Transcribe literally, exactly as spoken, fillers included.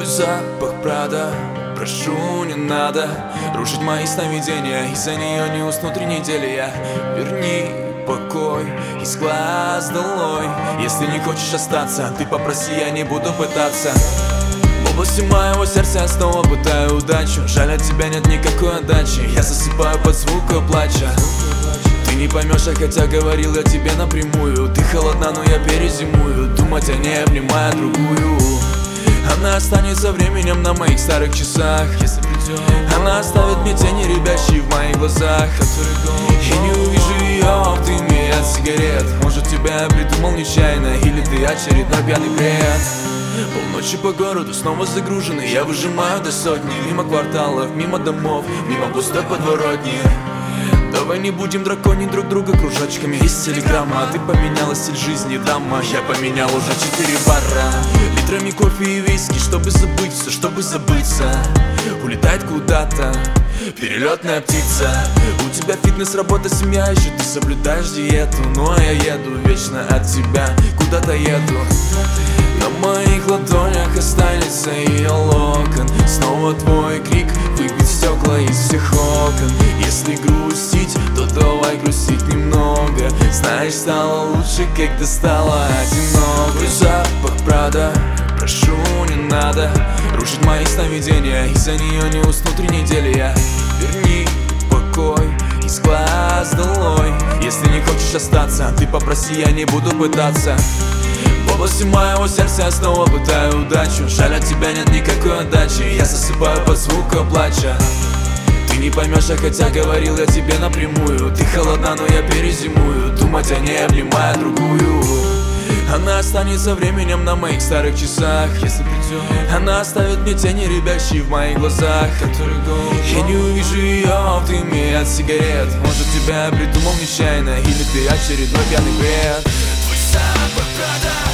запах Прада, прошу, не надо рушить мои сновидения. Из-за нее не усну три недели я. Верни покой из глаз долой. Если не хочешь остаться, ты попроси, я не буду пытаться. В области моего сердца я снова пытаю удачу. Жаль, от тебя нет никакой отдачи. Я засыпаю под звук плача. Ты не поймешь, а хотя говорил я тебе напрямую. Ты холодна, но я перезимую. Думать о ней, обнимая другую. Она останется временем на моих старых часах. Если придет, она оставит мне тени, рябящие в моих глазах. Я не увижу ее в дыме от сигарет. Может, тебя я придумал нечаянно, или ты очередной пьяный бред. Полночи по городу снова загружены. Я выжимаю до сотни. Мимо кварталов, мимо домов, мимо пустой подворотни. Давай не будем драконить друг друга кружочками из телеграмма. Ты поменяла стиль жизни, драма. Я поменял уже четыре бара. Литрами кофе и виски, чтобы забыть все, чтобы забыться. Улетает куда-то перелетная птица. У тебя фитнес, работа, семья, еще ты соблюдаешь диету. Ну а я еду вечно от тебя, куда-то еду. На моих ладонях останется ее локон. Снова твой крик выбит стекла из всех окон. Если грустить, то давай грустить немного. Знаешь, стало лучше, когда стало одиноко. Запах Прада, прошу, не надо рушить мои сновидения. Из-за нее не усну три недели я. Верни покой из глаз долой. Если не хочешь остаться, ты попроси, я не буду пытаться. В области моего сердца я снова пытаю удачу. Жаль, от тебя нет никакой отдачи. Я засыпаю под звук плача. Ты не поймешь, а хотя говорил я тебе напрямую. Ты холодна, но я перезимую. Думать о ней, обнимая другую. Она останется временем на моих старых часах. Если придет, она оставит мне тени, рябящие в моих глазах. Я не увижу ее в дыме от сигарет. Может, тебя я придумал нечаянно, или ты очередной пьяный бред. Твой запах Прада.